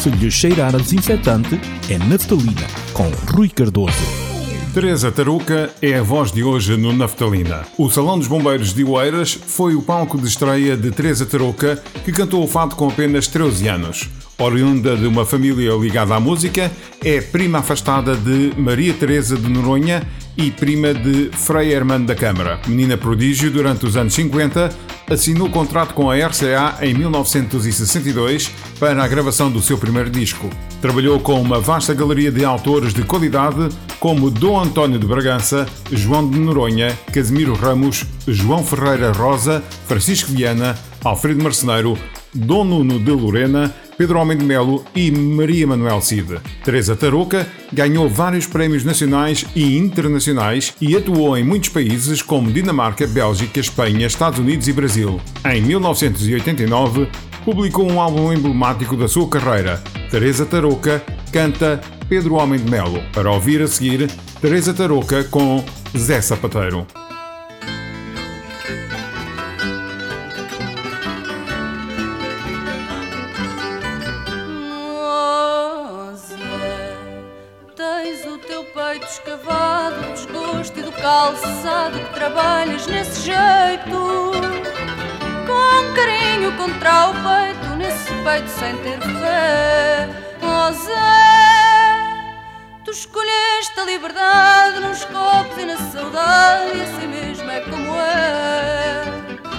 Se lhe cheirar a desinfetante, é naftalina, com Rui Cardoso. Teresa Tarouca é a voz de hoje no Naftalina. O Salão dos Bombeiros de Oeiras foi o palco de estreia de Teresa Tarouca, que cantou o fado com apenas 13 anos. Oriunda de uma família ligada à música, é prima afastada de Maria Teresa de Noronha e prima de Frei Hermano da Câmara. Menina prodígio durante os anos 50, assinou contrato com a RCA em 1962 para a gravação do seu primeiro disco. Trabalhou com uma vasta galeria de autores de qualidade como Dom António de Bragança, João de Noronha, Casimiro Ramos, João Ferreira Rosa, Francisco Viana, Alfredo Marceneiro, Dom Nuno de Lorena, Pedro Homem de Melo e Maria Manuel Cid. Teresa Tarouca ganhou vários prémios nacionais e internacionais e atuou em muitos países como Dinamarca, Bélgica, Espanha, Estados Unidos e Brasil. Em 1989, publicou um álbum emblemático da sua carreira. Teresa Tarouca canta Pedro Homem de Melo. Para ouvir a seguir, Teresa Tarouca com Zé Sapateiro. Escavado do desgosto e do calçado que trabalhas nesse jeito, com carinho contra o peito, nesse peito sem ter fé. Oh Zé, tu escolheste a liberdade nos copos e na saudade, e assim mesmo é como é.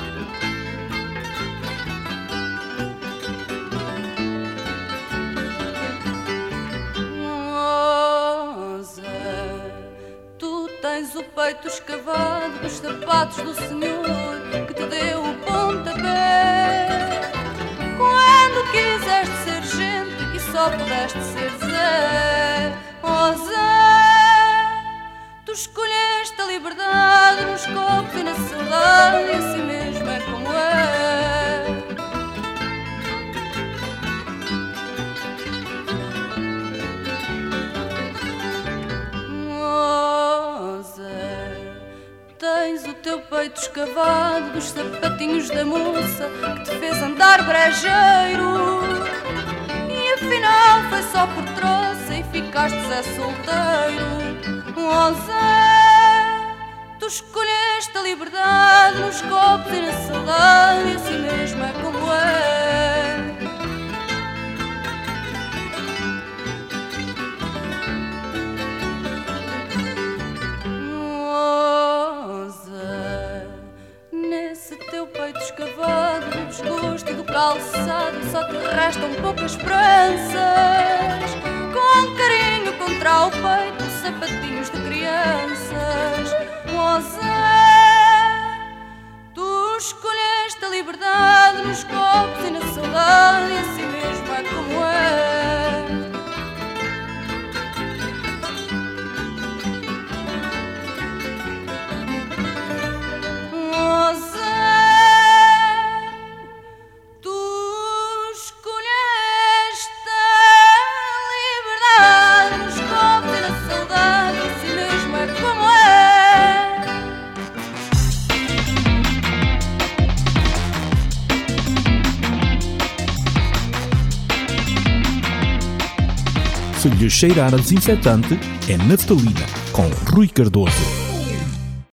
Tens o peito escavado dos sapatos do Senhor que te deu o pontapé quando quiseste ser gente e só pudeste ser Zé. Oh Zé, tu escolheste a liberdade nos copos e na saudade, e assim mesmo é como é. Tens o teu peito escavado dos sapatinhos da moça que te fez andar brejeiro, e afinal foi só por troça e ficaste Zé solteiro. Oh Zé, tu escolheste a liberdade nos copos e na saudade, e assim mesmo é como é. Escavado do desgosto e do calçado, só te restam poucas esperanças. Com carinho contra o peito, sapatinhos de crianças. Oh Zé, tu escolheste a liberdade nos copos e na saudade, e assim mesmo é como é. Oh Zé, Se lhe cheirar a desinfetante, é naftalina, com Rui Cardoso.